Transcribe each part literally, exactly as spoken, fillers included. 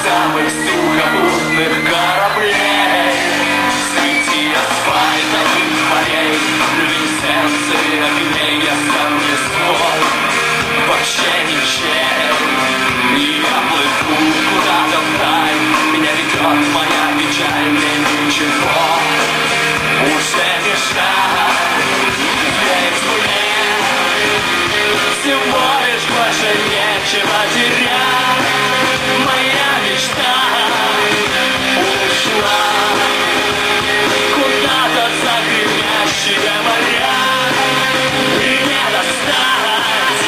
самых сухопутных кораблей, среди асфальтовых полей, люминесценции огней я сам не свой, вообще ничей. И я плыву куда-то вдаль, меня ведет моя печаль, мне ничего уже мешает. Ведь мне всего лишь больше нечего терять. Моя мечта ушла куда-то за гремящие моря, и не достать.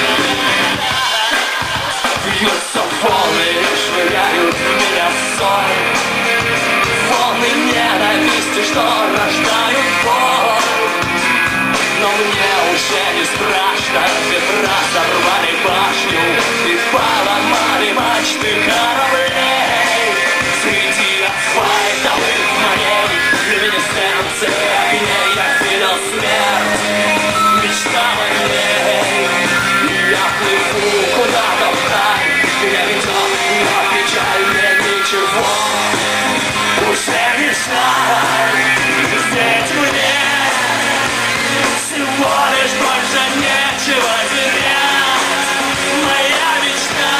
Вьются волны и швыряют в меня соль, волны ненависти, что рождают боль. Но мне уже не страшно, ветра сорвали башню и поломали мачты кораблей. Среди асфальтовых морей, люминесценции огней я видел смерть, мечта моей. И я плыву куда-то вдаль, меня ведет, но печаль мне ничего уже мешает. Здесь мне всего лишь больше нечего терять. Моя мечта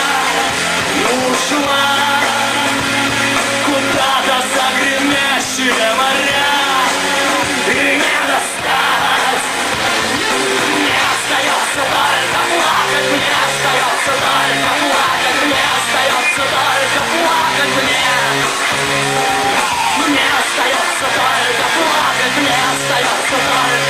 ушла куда-то за гремящие моря, и не достать. Мне остается только плакать, мне остается только плакать, мне остается только плакать, мне. Мне остается только плакать, мне остается только